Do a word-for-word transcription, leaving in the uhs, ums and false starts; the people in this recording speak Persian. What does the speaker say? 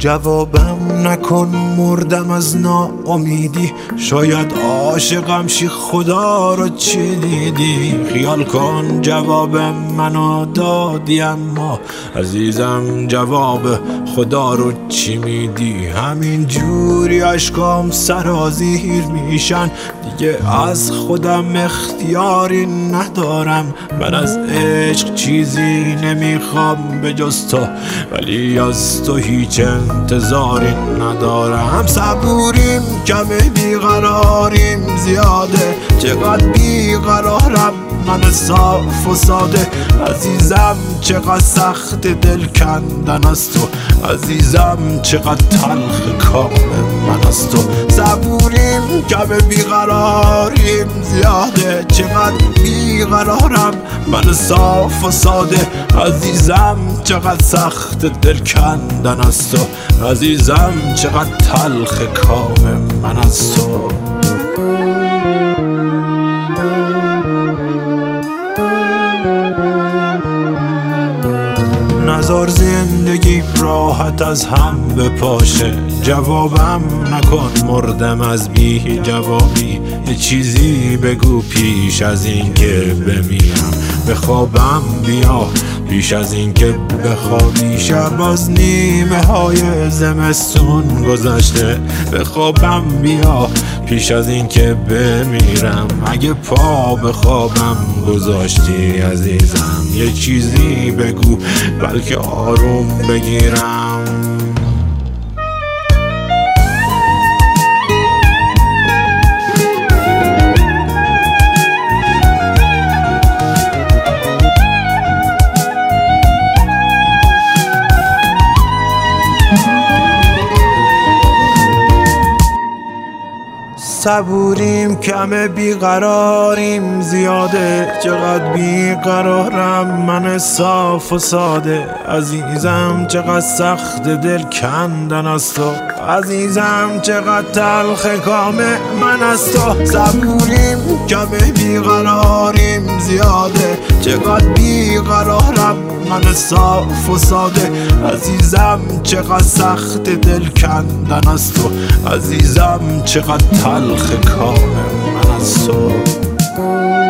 جوابم نکن مردم از ناامیدی، شاید عاشقم شی خدا رو چی دیدی. خیال کن جواب منو دادی اما عزیزم جواب خدا رو چی میدی. همین جوری عشقام سرازیر میشن، دیگه از خودم اختیاری ندارم. من از عشق چیزی نمیخوام به جز تو، ولی از تو هیچ انتظاری ندارم. صبوریم کمه بیقراریم زیاده، چقدر بیقرارم من صاف و ساده. عزیزم چقدر سخت دل کندن از تو، عزیزم چقدر تلخ کام من از تو. صبوریم کمه بیقراریم زیاده، چقدر بیقرارم من صاف و ساده. عزیزم چقدر سخت دل کندن از تو، عزیزم چقدر تلخ کام من از تو. نزار زندگی راحت از هم بپاشه، جوابم نکن مردم از بی جوابی. یه چیزی بگو پیش از این که بمیرم، به خوابم بیا پیش از این که بخوابی. شب از نیمه های زمستون گذشته، به خوابم بیا پیش از این که بمیرم. اگه پا به خوابم گذاشتی عزیزم، یه چیزی بگو بلکه آروم بگیرم. صبوریم کمه بیقراریم زیاده، چقدر بیقرارم من صاف و ساده. عزیزم چقدر سخت دل کندن از تو، عزیزم چقدر تلخ کام من از تو. صبوریم کمه بیقراریم زیاده، چقدر بیقرارم من صاف و ساده. عزیزم چقدر سخت دل کندن از تو، عزیزم چقدر تلخ کام من از تو.